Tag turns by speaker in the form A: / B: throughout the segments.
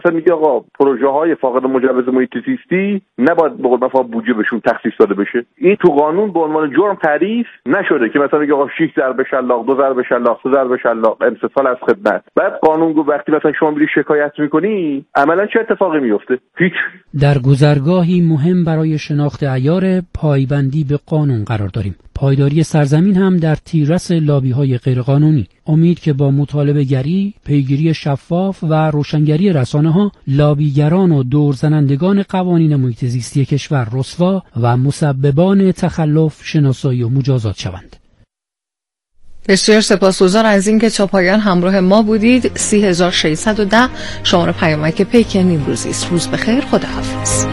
A: مثلا میگه آقا پروژه های فاقد مجوز محیط زیستی نباید به قول معروف بودجه بهشون تخصیص داده بشه. این تو قانون به عنوان جرم تعریف نشده که مثلا میگه آقا 6 ضرب شلاق، 2 ضرب شلاق، 3 ضرب شلاق، امتثال از خدمت. بعد قانون گفت وقتی مثلا شما میری شکایت میکنی عملا چه اتفاقی میفته؟ هیچ.
B: در گذرگاهی مهم برای شناخت عیار پایبندی به قانون قرار داریم. پایداری سرزمین هم در تیررس لابی‌های غیرقانونی. امید که با مطالبه گری، پیگیری شفاف و روشنگری رسانه‌ها، لابیگران و دورزنندگان قوانین محیط زیستی کشور رسوا و مسببان تخلف شناسایی و مجازات شوند.
C: بسیار سپاسگزار از اینکه تا پایان همراه ما بودید. 3610 شماره پیامک پیک نیمروزی است. روز بخیر، خداحافظ.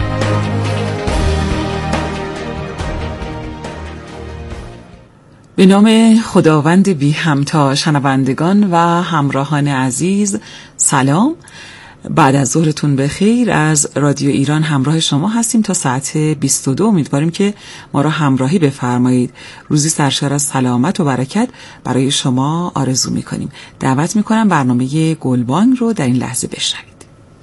D: به نام خداوند بی همتا. شنوندگان و همراهان عزیز سلام، بعد از ظهرتون بخیر. از رادیو ایران همراه شما هستیم تا ساعت 22. امیدواریم که ما را همراهی بفرمایید. روزی سرشار از سلامت و برکت برای شما آرزو میکنیم. دعوت میکنم برنامه گلبانگ رو در این لحظه بشنوید.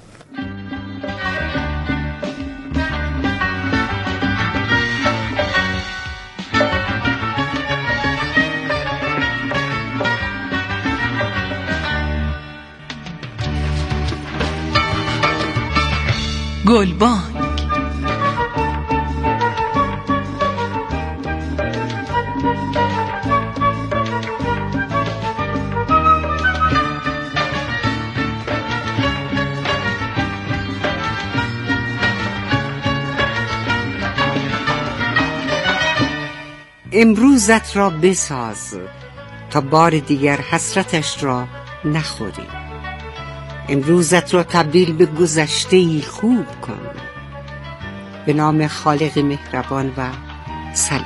D: گلبانگ.
E: امروزت را بساز تا بار دیگر حسرتش را نخوری. امروزت را تبدیل به گذشته‌ای خوب کن. به نام خالق مهربان و سلام.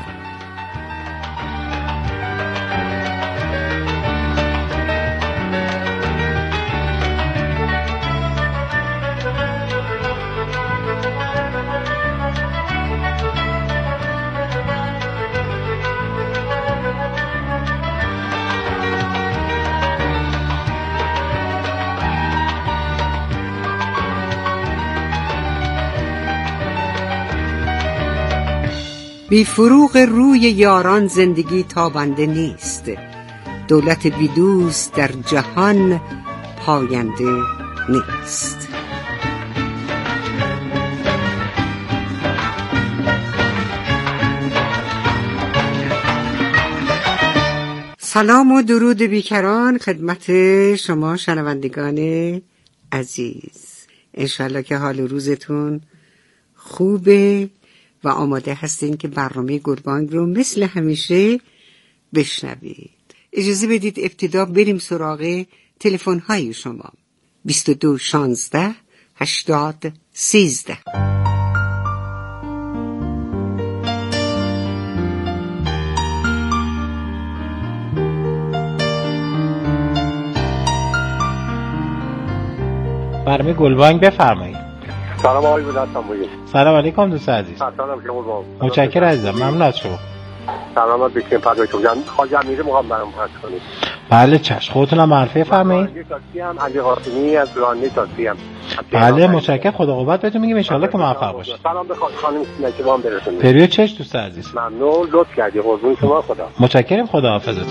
E: بی فروغ روی یاران زندگی تابنده نیست. دولت بی دوست در جهان پاینده نیست. سلام و درود بیکران خدمت شما شنوندگان عزیز. انشالله که حال روزتون خوبه و آماده هستین که برنامه گلبانگ رو مثل همیشه بشنوید. اجازه بدید ابتدا بریم سراغ تلفن‌های شما. 22 16 80 13.
F: برنامه گلبانگ بفرمایید.
G: سلام آقای بودستانبویی.
F: سلام علیکم دوست عزیز.
G: سلام شما.
F: متشکرم عزیزم، ممنون از شما.
G: سلامت باشین. فدایتون. خواجه امیری میخوام برام پخش کنید.
F: بله چشم. خودتونم معرفی فرمایید.
G: من علی قاسمی از راننده تاکسی ام.
F: بله متشکرم. خدا قوت بهتون میگم ان شاءالله که موفق باشید.
G: سلام به خانم نجوان برسونید.
F: پریود چش دوست عزیز.
G: ممنون، لطف کردی. قربون شما. خدا.
F: متشکرم. خدا حافظتون.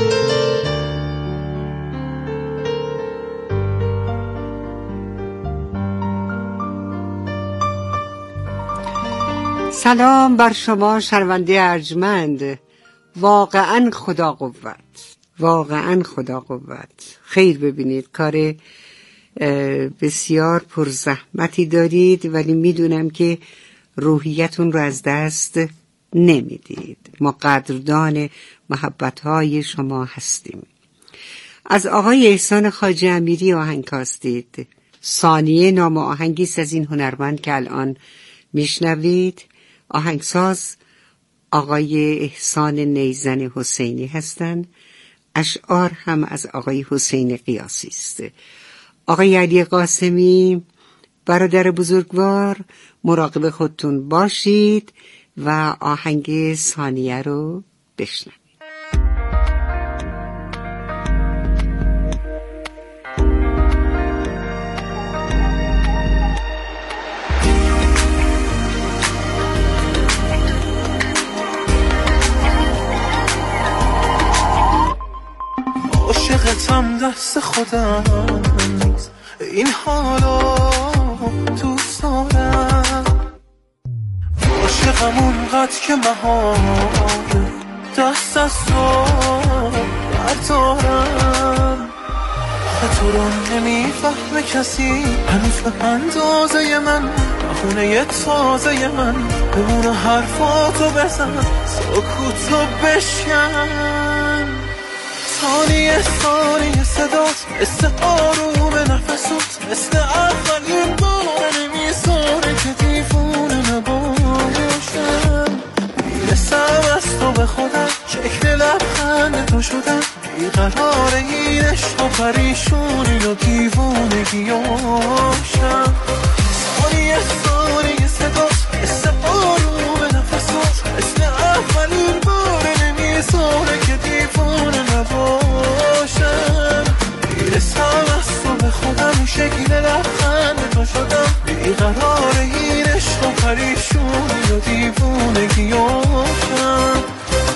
E: سلام بر شما شنونده ارجمند. واقعا خدا قوت، واقعا خدا قوت. خیر ببینید، کار بسیار پرزحمتی دارید ولی میدونم که روحیتون رو از دست نمیدید. ما قدردان محبت‌های شما هستیم. از آقای احسان خواجه امیری آهنگ کاستید. ثانیه نام آهنگیست از این هنرمند که الان میشنوید. آهنگساز آقای احسان نیزن حسینی هستند. اشعار هم از حسین حسین قیاسی است. آقای علی قاسمی، برادر بزرگوار، مراقب خودتون باشید و آهنگ ثانیه رو بشنوید.
H: بازم دست خودم نیست، این حالا دوست دارم. عاشقم اونقدر که مهار دست از تو بردارم. تو رو نمیفهمه کسی هنوز به اندازه من، بخونه تازه من بمونه حرفاتو بزن، سکوتو بشکن. ثانیه ثانیه صدات مثل آروم نفسات، مثل اولین بار نمیذاره که دیوونه نباشم. میرسم از تو به خودم، شکل لبخند تو شدم، بیقرار این عشق و پریشونی و دیوونگیاشم. ثانیه ثانیه صدات مثل آروم نفسات، مثل اولین بار نمیذاره که دیوونه نباشم. میرسم از تو به خودم، شکل لبخند تو شدم، بیقرار این عشق و پریشونی و دیوونگیاشم.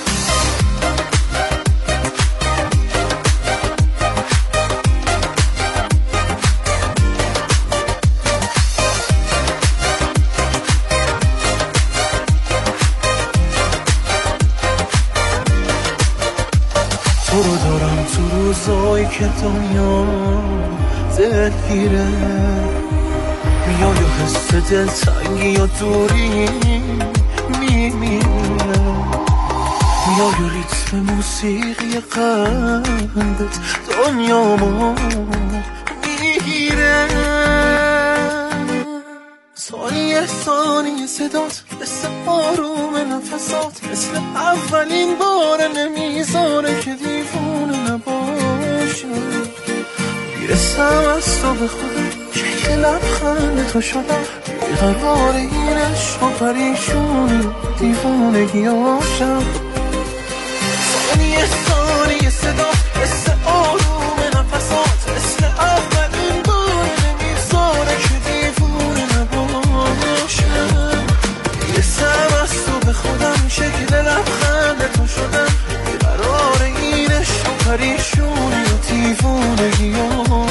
H: تو رو دارم تو روزایی که دنیا دلگیره، میای و حس دلتنگی و دوری میمیره، میای و ریتم موسیقی قلبت دنیامو میگیره. ثانیه ثانیه صدات مثل آروم نفسات، مثل اولین بار نمیذاره که دیوونه نباشم. میرسم از تو به خودم، شکل لبخند تو شدم، بیقرار این عشق و پریشونی دیوونگیاشم. ثانیه ثانیه صدات مثل آروم نفسات، مثل اولین بار نمیذاره که دیوونه نباشم. میرسم از تو به خودم، شکل لبخند تو شدم، بیقرار این عشق و پریشونی و دیوونگیاشم.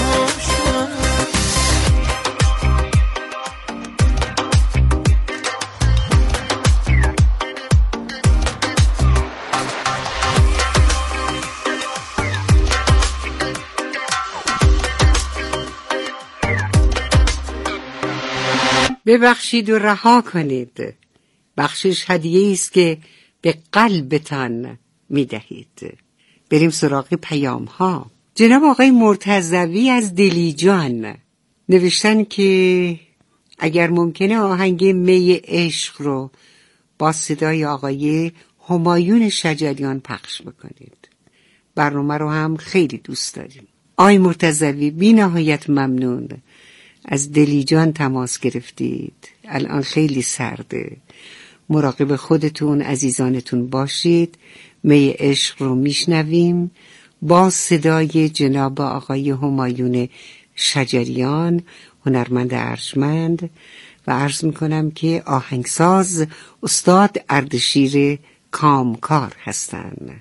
E: ببخشید و رها کنید. بخشش هدیه است که به قلبتان میدهید. بریم سراغ پیام ها. جناب آقای مرتضوی از دلیجان نوشتن که اگر ممکنه آهنگ می عشق رو با صدای آقای همایون شجریان پخش بکنید. برنامه رو هم خیلی دوست داریم. آقای مرتضوی بی نهایت ممنون. از دلیجان تماس گرفتید. الان خیلی سرده. مراقب خودتون، عزیزانتون باشید. می عشق رو میشنویم با صدای جناب آقای همایون شجریان، هنرمند ارجمند، و عرض میکنم که آهنگساز استاد اردشیر کامکار هستند.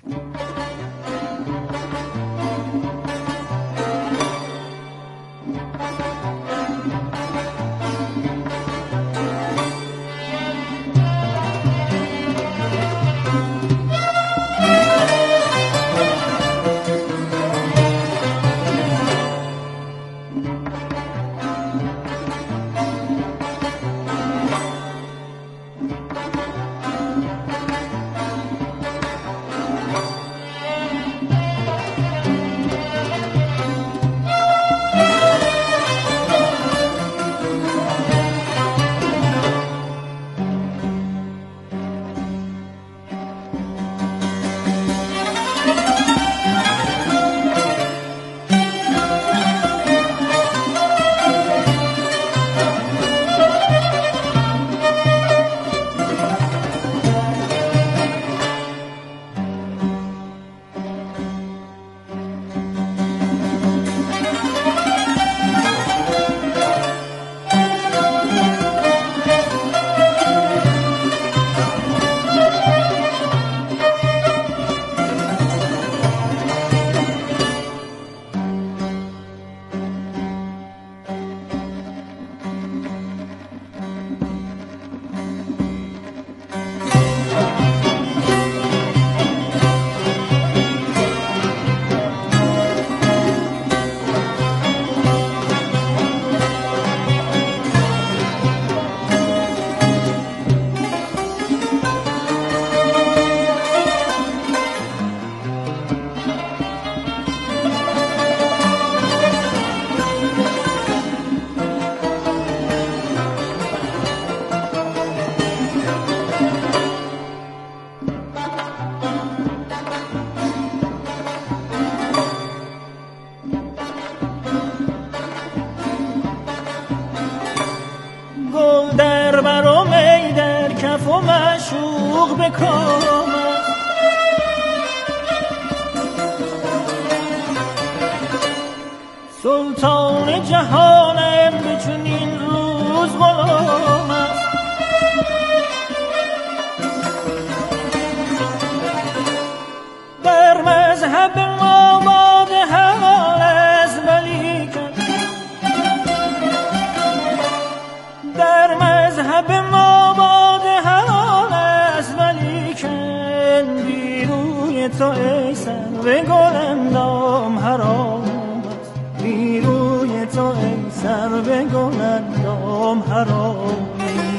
H: معشوق بکامد. سلطان جهانم به چنین روز غلام است. در مذهب ما باد حلال است ولیکن، در مذهب ما باد حلال است ولیکن، بی روی تو ای سرو گلندام حرام است. بی روی تو ای سرو گلندام حرام.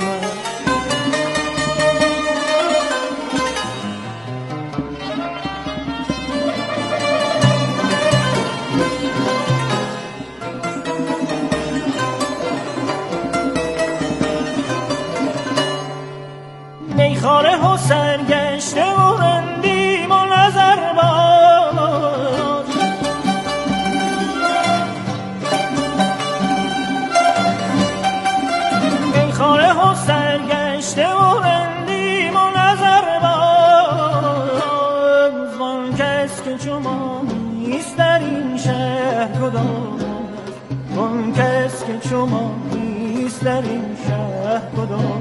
H: میخاره و سرگشته و رندیم و نظر باز، میخاره و سرگشته و رندیم و نظر باز. وان کس که چو ما نیست در این شهر کدام، وان کس که چو ما نیست در این شهر کدام.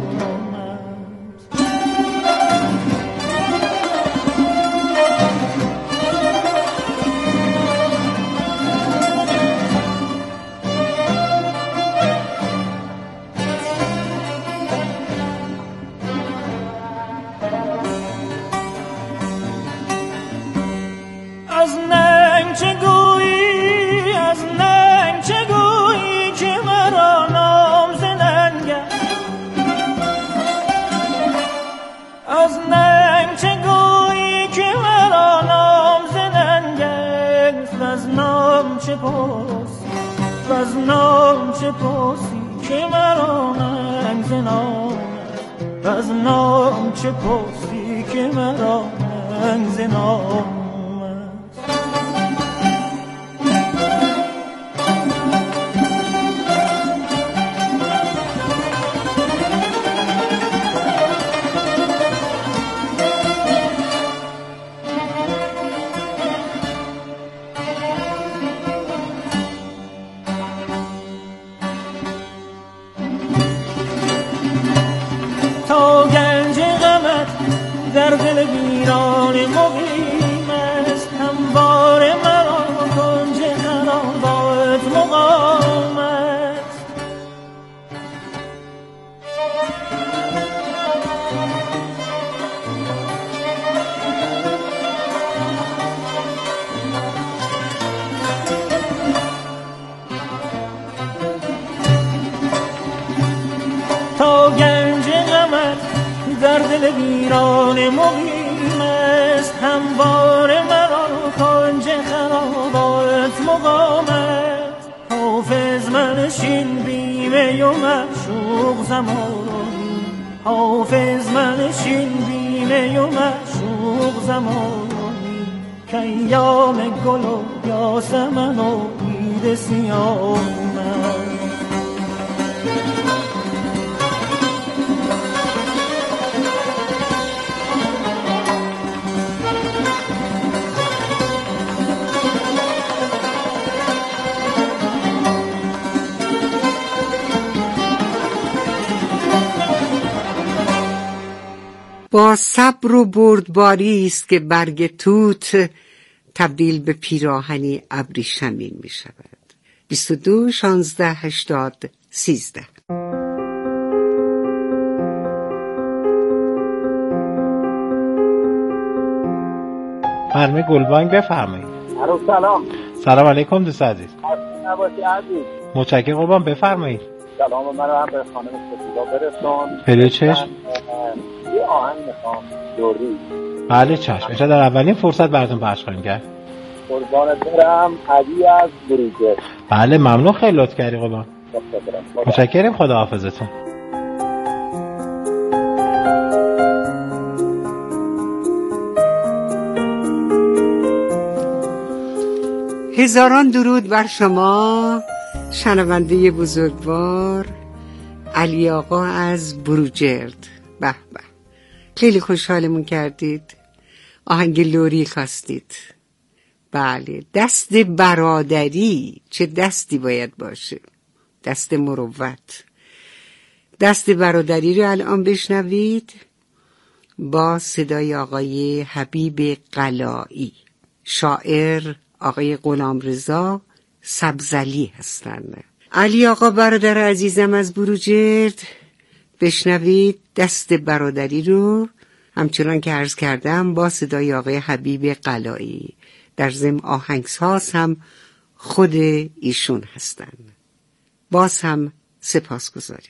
H: از نام چه پرسی که مرا ننگ ز نام، از نام چه پرسی که مرا ننگ ز نام. در دل ویران مقیم است، همواره مرا کنج خرابات مقام است. تا گنج غمت در دل ویران مقیم است، همواره مرا کنج خرابات مقام است. حافظ منشین بیمه و معشوق زمانی، حافظ منشین بیمه و معشوق زمانی، که ایام گل و یاسمن و عید سیام است.
E: با صبر و بردباری است که برگ توت تبدیل به پیراهنی ابریشمین می شود. 22 16 80 13.
F: خانم گلبانگ بفرمایید.
G: سلام.
F: سلام علیکم دوست عزیز.
G: نباشی عزیز.
F: متشکرم قربان، بفرمایید.
G: سلام من رو هم به خانم سپیدا برسون.
F: پلی چشم.
G: یه آهنگ میخوام دوری.
F: بله چشم. اشاره در اولین فرصت براتون پخش خواهیم کرد.
G: قربانت برم. علی از بروجر.
F: بله ممنون، خیلی لطف کردی قربان. متشکرم، خداحافظتون.
E: هزاران درود بر شما شنونده بزرگوار علی آقا از بروجرد. به به، خیلی خوشحالمون کردید. آهنگ لوری خواستید. بله، دست برادری چه دستی باید باشه، دست مروت. دست برادری رو الان بشنوید با صدای آقای حبیب قلایی. شاعر آقای غلامرضا سبزعلی هستند. علی آقا برادر عزیزم از بروجرد، بشنوید دست برادری رو همچنان که عرض کردم با صدای آقای حبیب قلایی. در ضمن آهنگساز هم خود ایشون هستند. باز هم سپاسگزاریم.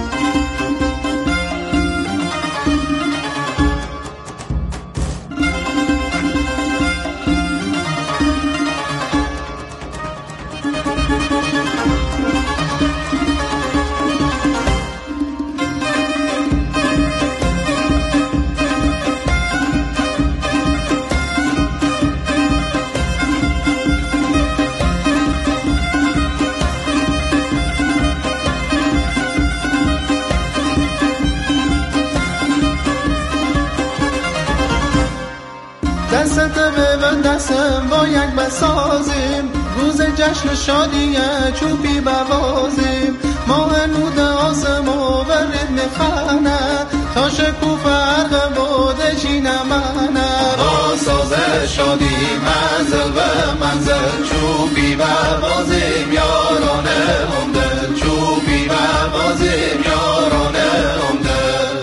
I: دستم با یک بسازیم، روز جشن شادی چوبی بوازیم. ماه نود آسمو و ردم خانه، تا شکوف عرق بوده چی نمانه. با ساز شادی منزل و منزل چوبی بوازیم، یارانه همدل چوبی بوازیم، یارانه همدل.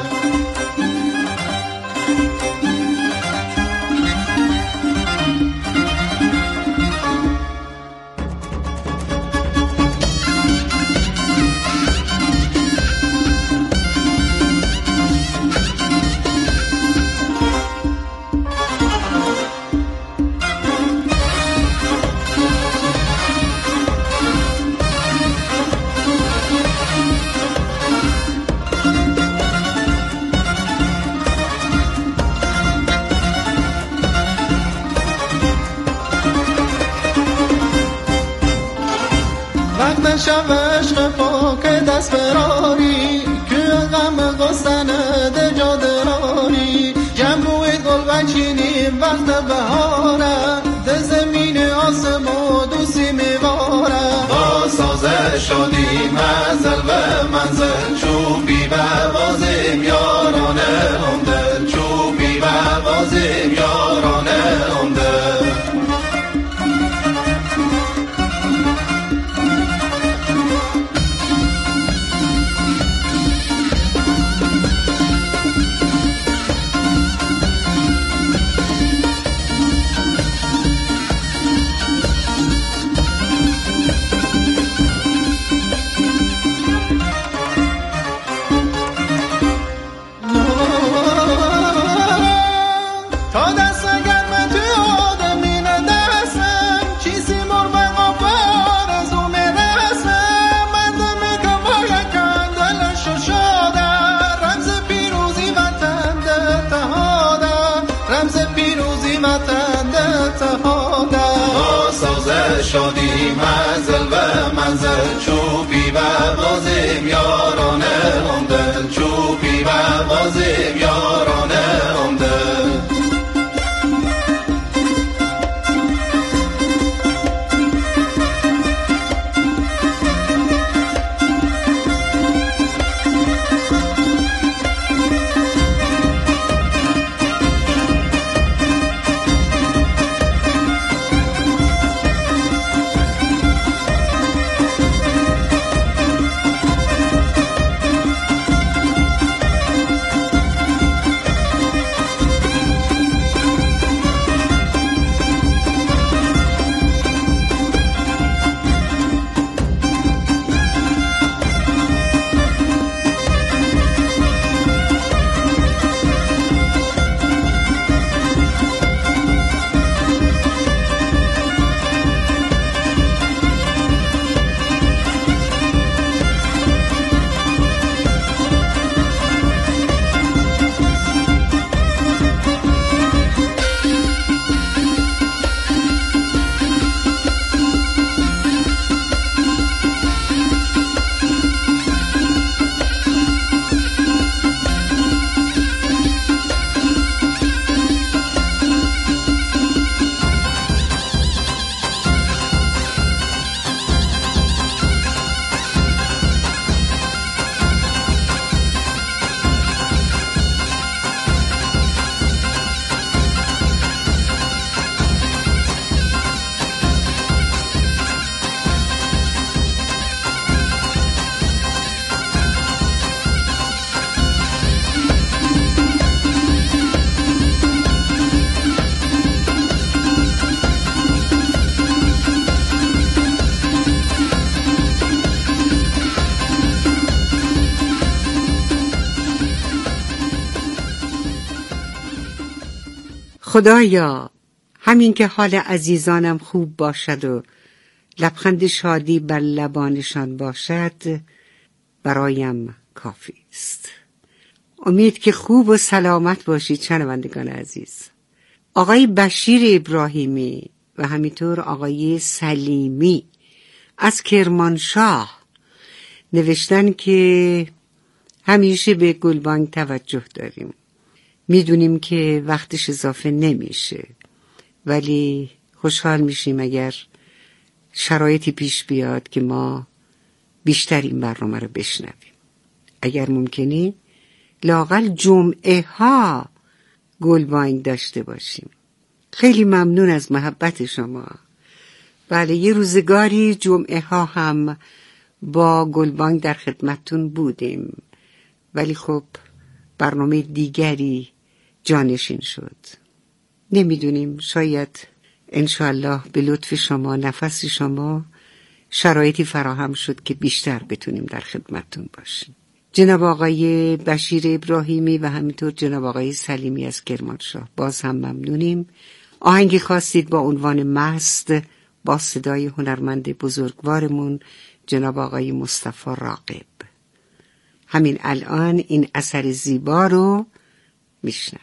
I: شب عشق پاک دست فراری، که غم غصنه ده جادراری. جمعوی گل بچینیم وقت بهاره، ده زمین آسمو دوسی میواره. با ساز شادی منزل و منزل چوبی بوازیم، یارانه همدل چوبی بوازیم، یارانه همدل. شادی منزل و منزل چوبی بوازیم، یارانه همدل چوبی بوازیم، یارانه همدل.
E: خدایا همین که حال عزیزانم خوب باشد و لبخند شادی بر لبانشان باشد برایم کافی است. امید که خوب و سلامت باشید شنوندگان عزیز. آقای بشیر ابراهیمی و همینطور آقای سلیمی از کرمانشاه نوشتن که همیشه به گلبانگ توجه داریم. میدونیم که وقتش اضافه نمیشه، ولی خوشحال میشیم اگر شرایطی پیش بیاد که ما بیشتر این برنامه رو بشنویم. اگر ممکنه لااقل جمعه ها گلبانگ داشته باشیم. خیلی ممنون از محبت شما. بله، یه روزگاری جمعه ها هم با گلبانگ در خدمتتون بودیم، ولی خب برنامه دیگری جانشین شد. نمیدونیم، شاید انشاءالله به لطف شما، نفس شما، شرایطی فراهم شد که بیشتر بتونیم در خدمتتون باشیم. جناب آقای بشیر ابراهیمی و همینطور جناب آقای سلیمی از کرمانشاه باز هم ممنونیم. آهنگی خواستید با عنوان مست با صدای هنرمند بزرگوارمون جناب آقای مصطفی راغب. همین الان این اثر زیبا رو میشنویم.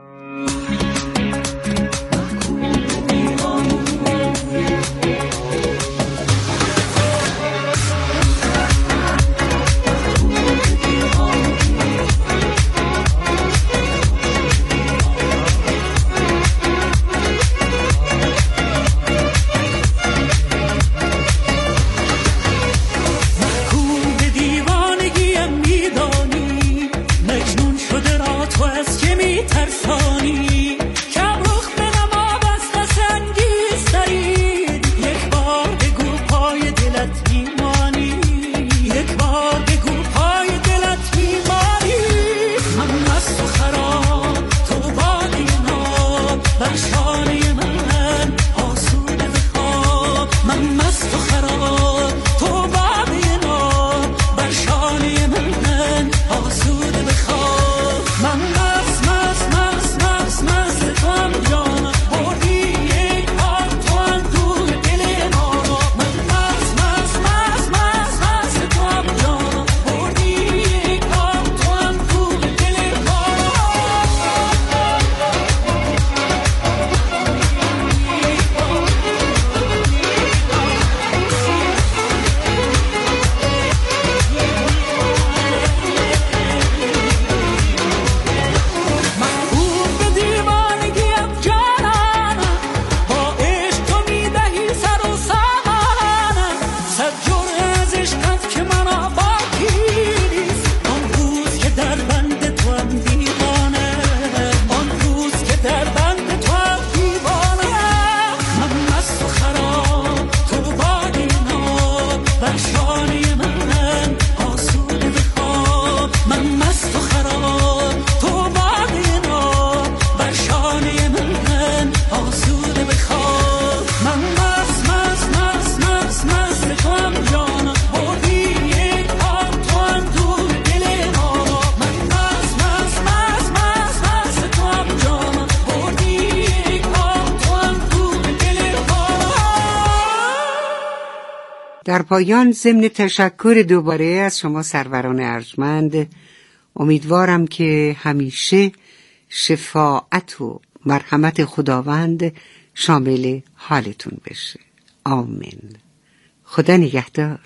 E: در پایان ضمن تشکر دوباره از شما سروران ارجمند، امیدوارم که همیشه شفاعت و مرحمت خداوند شامل حالتون بشه. آمین. خدا نگهدار.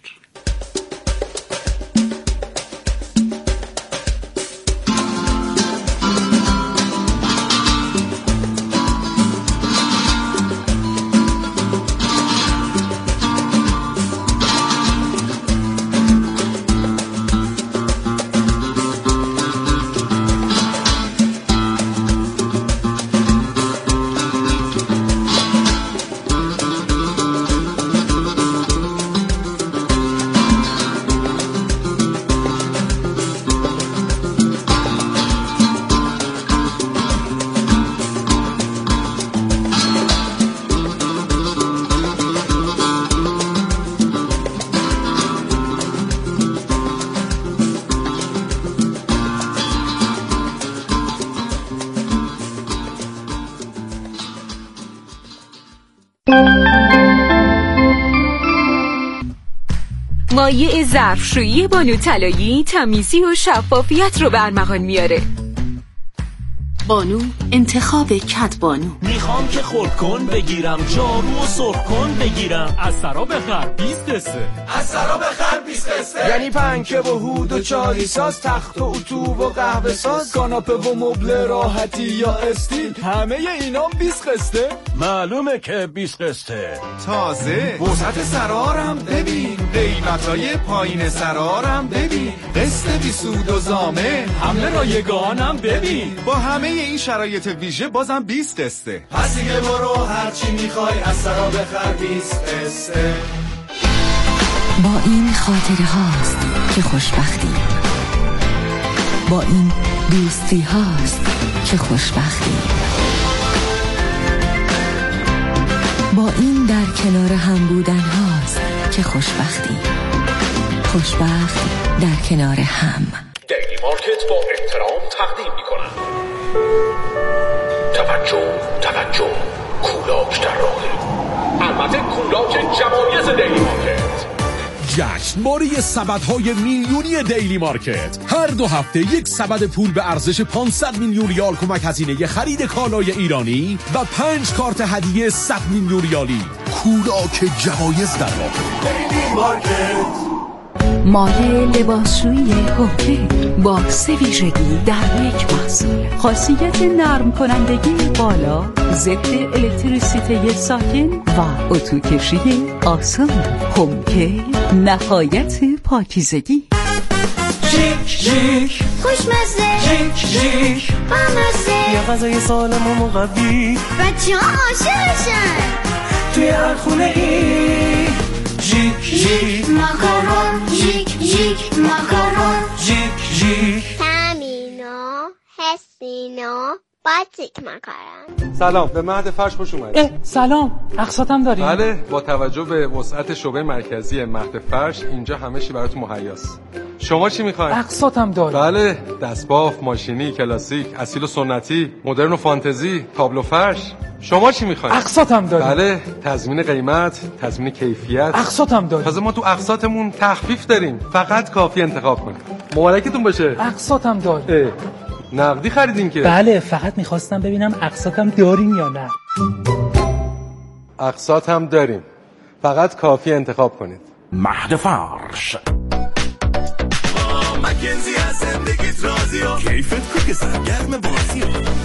J: مایع ظرفشویی بانو طلایی تمیزی و شفافیت رو به ارمغان میاره.
K: بانو انتخاب کدبانو.
L: میخوام که خرد کن بگیرم، جارو و سرخ کن بگیرم، از سرا بخر 20 قصه،
I: از سرا بخر 20 قصه.
M: یعنی پنکه و هود و چای ساز، تخت و اتو و قهوه ساز، کاناپه و مبل راحتی یا استیل، همه اینا 20 قسطه.
L: معلومه که 20 قسطه.
I: تازه وسعت سرارم ببین، قیمتای پایین سرارم ببین، قسط بی سود و زامه،
L: حمله رایگانم ببین.
I: با همه این شرایط ویژه بازم 20 قسطه. پس دیگه برو هرچی میخوای از سرا بخر 20 قسطه.
K: با این خاطره هاست که خوشبختی، با این دوستی هاست که خوشبختی، با این در کنار هم بودن هاست که خوشبختی. خوشبخت در کنار هم.
N: دیلی مارکت با احترام تقدیم می‌کند. توجه کولاک در راهه. البته کولاک جوایز دیلی مارکت.
O: جشنواره سبدهای میلیونی دیلی مارکت. هر 2 هفته یک سبد پول به ارزش 500 میلیون ریال کمک هزینه خرید کالای ایرانی و 5 کارت هدیه 100 میلیون ریالی. کولاک جوایز در راهه.
N: دیلی مارکت.
J: مایع لباسشویی هوکه با 3 ویژگی در یک محصول. خاصیت نرم کنندگی بالا، ضد الکتریسیته ساکن و اتو کشی آسان. هوکه نهایت پاکیزگی.
H: ژیک ژیک
P: خوشمزه،
H: ژیک ژیک
P: بامزه،
H: یه غذای سالم و مقوی،
P: بچه‌ها عاشقشن
H: توی هر خونه ای. ژیک ژیک
P: ماکارون، ژیک ژیک ماکارون،
H: ژیک ژیک
P: تامینا حسینا باتیک ماکارون.
Q: سلام، به مهد فرش خوش اومدید.
F: سلام، اقساطم داریم؟
Q: بله، با توجه به وسعت شعبه مرکزی مهد فرش اینجا همه چی براتون مهیاست. شما چی میخواین؟
F: اقساطم داریم.
Q: بله، دستباف، ماشینی، کلاسیک، اصیل و سنتی، مدرن و فانتزی، تابلو فرش. شما چی میخواین؟
F: اقساطم داریم.
Q: بله، تضمین قیمت، تضمین کیفیت.
F: اقساطم داریم.
Q: تازه ما تو اقساطمون تخفیف داریم. فقط کافی انتخاب کنید. مبارکتون باشه.
F: اقساطم داریم.
Q: نقدی خریدین که؟
F: بله، فقط میخواستم ببینم اقساطم داریم یا نه.
Q: اقساطم داریم. فقط کافی انتخاب کنید.
O: مهد فرش.
I: مکنزی از زندگیت راضی و کیفت کو که سرگرم بازی و